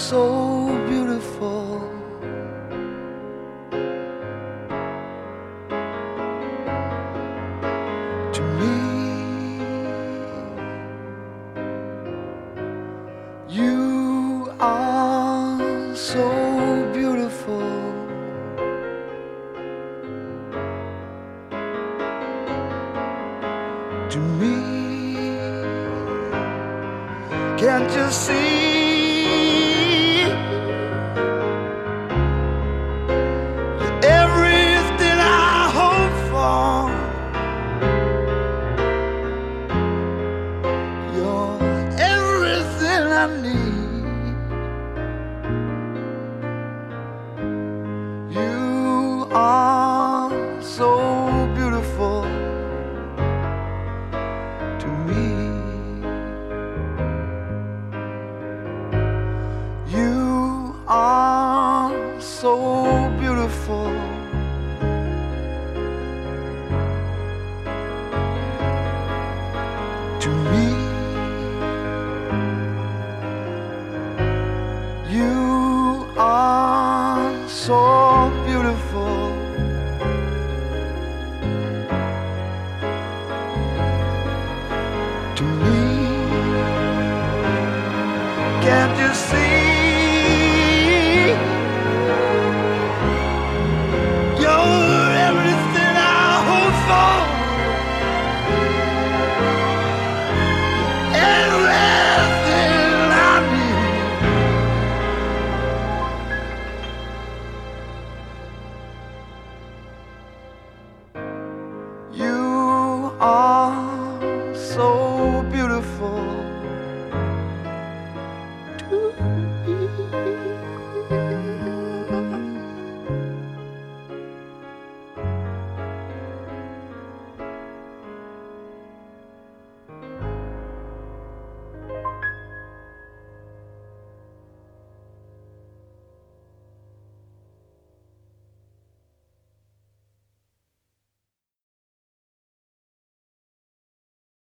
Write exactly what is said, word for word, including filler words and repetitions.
so beautiful to me. You are so beautiful to me. Can't you see? You're everything I hope for. You're everything I need. You are so beautiful to me. You are so beautiful to me. You are so beautiful to me.